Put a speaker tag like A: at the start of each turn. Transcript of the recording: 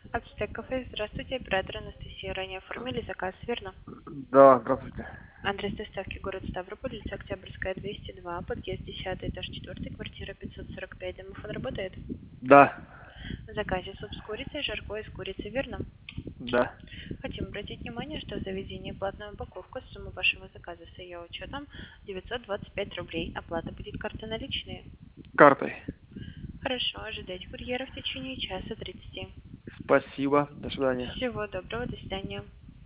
A: Ацтек кафе, здравствуйте, оператор Анастасия. Ранее оформили заказ, верно?
B: Да, здравствуйте.
A: Адрес доставки город Ставрополь, улица Октябрьская, 202, подъезд 10, этаж 4, квартира 545. Домофон работает?
B: Да,
A: В заказе суп с курицей, жаркое из курицы, верно?
B: да.
A: Хотим обратить внимание, что за введение платная упаковка, сумма вашего заказа с ее учетом 925 рублей. Оплата будет карты наличные.
B: Картой.
A: Хорошо, ожидайте курьера в течение часа 30.
B: Спасибо. До свидания.
A: Всего доброго, до свидания.